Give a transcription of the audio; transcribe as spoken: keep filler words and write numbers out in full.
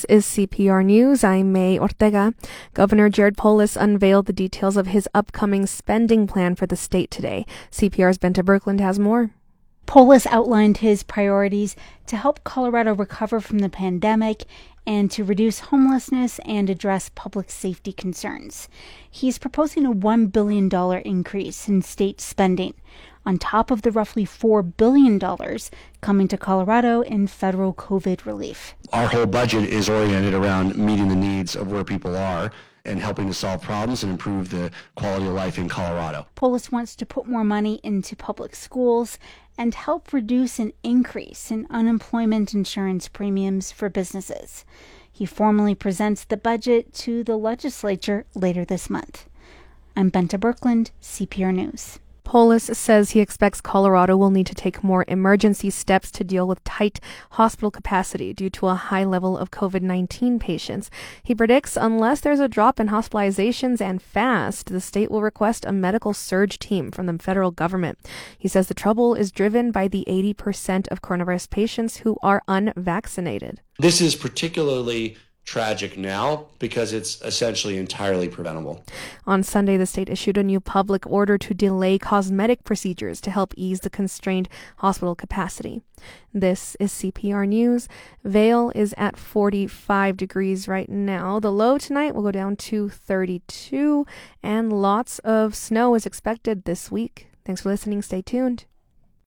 This is C P R News. I'm May Ortega. Governor Jared Polis unveiled the details of his upcoming spending plan for the state today. C P R's Benta Berkland has more. Polis outlined his priorities to help Colorado recover from the pandemic and to reduce homelessness and address public safety concerns. He's proposing a one billion dollars increase in state spending, on top of the roughly four billion dollars coming to Colorado in federal COVID relief. Our whole budget is oriented around meeting the needs of where people are and helping to solve problems and improve the quality of life in Colorado. Polis wants to put more money into public schools and help reduce an increase in unemployment insurance premiums for businesses. He formally presents the budget to the legislature later this month. I'm Benta Berkland, C P R News. Polis says he expects Colorado will need to take more emergency steps to deal with tight hospital capacity due to a high level of COVID nineteen patients. He predicts unless there's a drop in hospitalizations and fast, the state will request a medical surge team from the federal government. He says the trouble is driven by the eighty percent of coronavirus patients who are unvaccinated. This is particularly tragic now because it's essentially entirely preventable. On Sunday, the state issued a new public order to delay cosmetic procedures to help ease the constrained hospital capacity. This is C P R News. Vail is at forty-five degrees right now. The low tonight will go down to thirty-two, and lots of snow is expected this week. Thanks for listening. Stay tuned.